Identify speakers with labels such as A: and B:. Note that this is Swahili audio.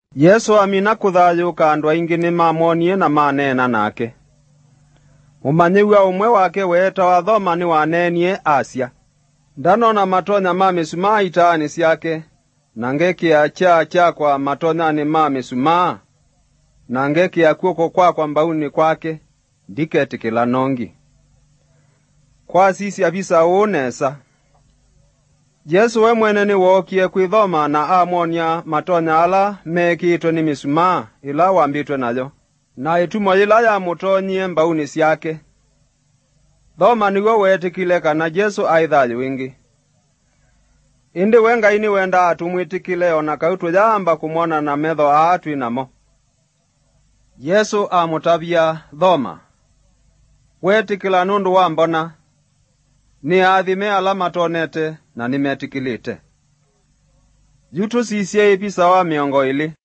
A: Yesu amina kuthayuka andu aingi ni mamonie na manena nake. Mumanyiwa umwe wake wetawa Thoma ni wanenie Asia. Ndanona matonya ma misumaa itaani syake, na ngekia chakwa matonyani ma misumaa, na ngekia kuoko kwakwa mbauni kwake, ndiketikila nongi. Kwa sisi abisa unesa. Yesu we mwene ni wokie kwithoma na amonia matonya ala mekitwe ni misumaa ila wambitwe nayo, na itumo ila ya mutonyie mbauni syake. Thoma niwe wetikile kana Yesu aithayo wingi. Indi wenga ini wenda atumwitikile ona kautu yamba kumwona na metho aatwi namo. Yesu amutabia Thoma, wetikila nundu wa mbona, ni athime ala matonete na nimetikilite. Yutu sisye ipisa wa miongo ili.